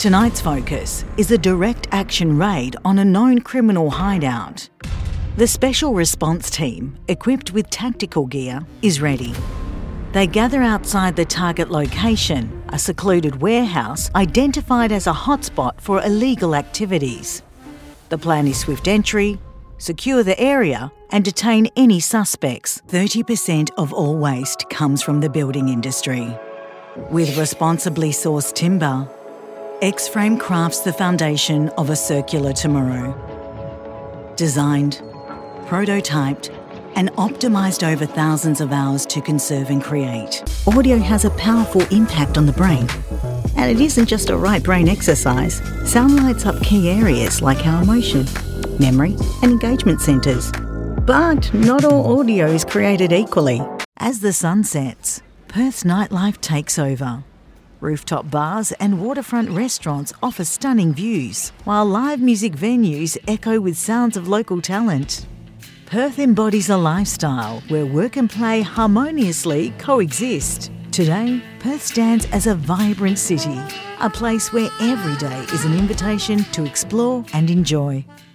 Tonight's focus is a direct action raid on a known criminal hideout. The Special Response Team, equipped with tactical gear, is ready. They gather outside the target location, a secluded warehouse identified as a hotspot for illegal activities. The plan is swift entry, secure the area and detain any suspects. 30% of all waste comes from the building industry. With responsibly sourced timber, X-Frame crafts the foundation of a circular tomorrow. Designed, prototyped and optimised over thousands of hours to conserve and create. Audio has a powerful impact on the brain. And it isn't just a right brain exercise. Sound lights up key areas like our emotion, memory and engagement centres. But not all audio is created equally. As the sun sets, Perth's nightlife takes over. Rooftop bars and waterfront restaurants offer stunning views, while live music venues echo with sounds of local talent. Perth embodies a lifestyle where work and play harmoniously coexist. Today, Perth stands as a vibrant city, a place where every day is an invitation to explore and enjoy.